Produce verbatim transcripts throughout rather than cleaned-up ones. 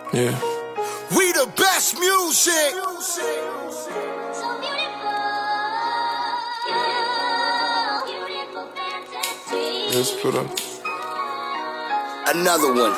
Yeah. We the best music. Let's put up. Another one.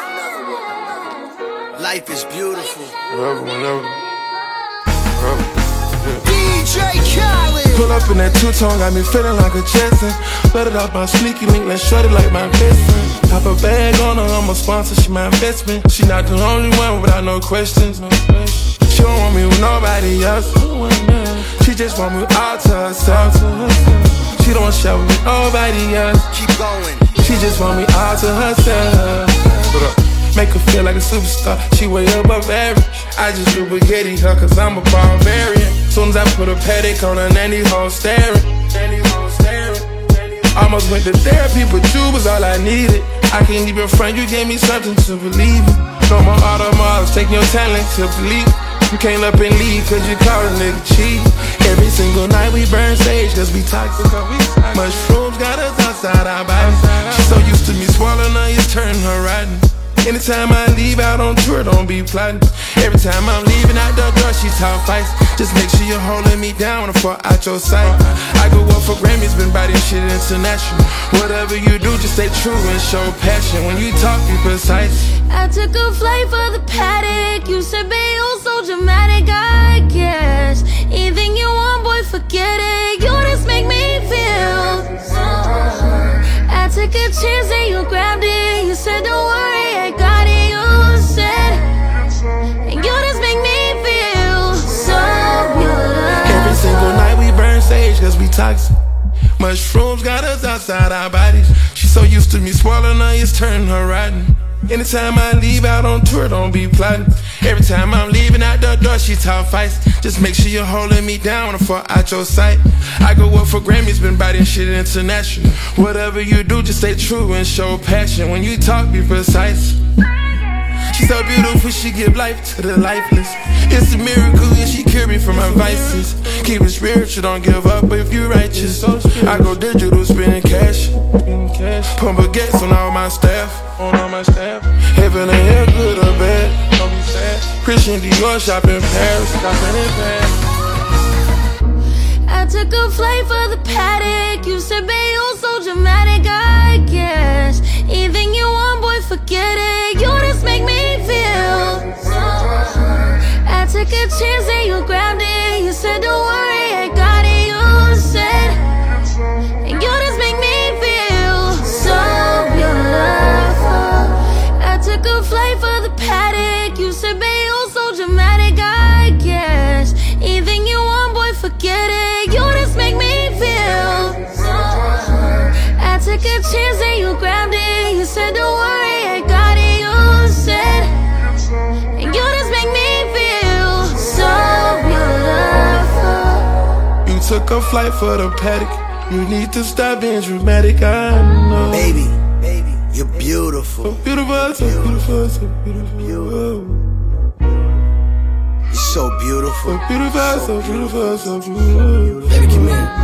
Life is beautiful. Whatever, whenever. Whatever. Yeah. D J Khaled. Pull up in that two-tone, got me feeling like a Jetson. Let it off my sneaky link, let's short it like my best friend. Pop a bag on her, I'm a sponsor, she my investment. She not the only one without no questions. No questions. She don't want me with nobody else. She just want me all to herself. She don't share with nobody else. Keep going. She just want me all to herself. What up? Make her feel like a superstar, she way above average. I just do spaghetti her cause I'm a barbarian. Soon as I put a paddock on her, nanny home staring. Almost went to therapy, but you was all I needed. I can't even front, you gave me something to believe in. No more automobiles, taking your talent to believe. You came up and leave cause you called a nigga cheat. Every single night we burn sage cause we toxic. Mushrooms got us outside our bodies. She's so used to me swallowing her, it's turning her rotten. Anytime I leave out on tour, don't be plotting. Every time I'm leaving out the door, she talk fights. Just make sure you're holding me down when I fall out your sight. I go up for Grammys, been biting shit international. Whatever you do, just stay true and show passion. When you talk, be precise. I took a flight for the paddock. You said, babe, you're so dramatic, I guess. Anything you want, boy, forget it. You just make me feel so. I took a chance and you grabbed it. You said, don't worry, I got it. You said, and you just make me feel so good. Every single night we burn sage cause we toxic. Mushrooms got us outside our bodies. She's so used to me swallowing her, it's turning her rotten. Anytime I leave out on tour, don't be plotting. Every time I'm leaving out the door, she talk fights. Just make sure you're holding me down when I fall out your sight. I go up for Grammys, been biting shit international. Whatever you do, just stay true and show passion. When you talk, be precise. She's so beautiful, she give life to the lifeless. It's a miracle, and she cured me from my vices. Keep it spiritual, don't give up if you righteous. I go digital, spending cash. Pump baguettes on all my staff. On all my staff. Heaven and hell, good or bad. Don't be sad. Christian Dior, shop in Paris. Shopping in Paris. I took a flight for the paddock. You said, babe, you're so dramatic, I guess. Anything you want, boy, forget it. You just make me feel so. I took a chance and you grabbed it. You said, don't worry, I got it. You said, and you just make me feel so beautiful. I took a flight for the paddock. You said, babe, you're so dramatic, I guess. Anything you want, boy, forget it. You just make me feel so. I took a chance and you grabbed it. You said, don't worry, I got it. You said, and you just make me feel so beautiful. You took a flight for the paddock. You need to stop being dramatic, I know. Baby, baby, you're beautiful. So beautiful, so beautiful, so beautiful. You're so beautiful. So beautiful, so beautiful, so beautiful. Baby, come in.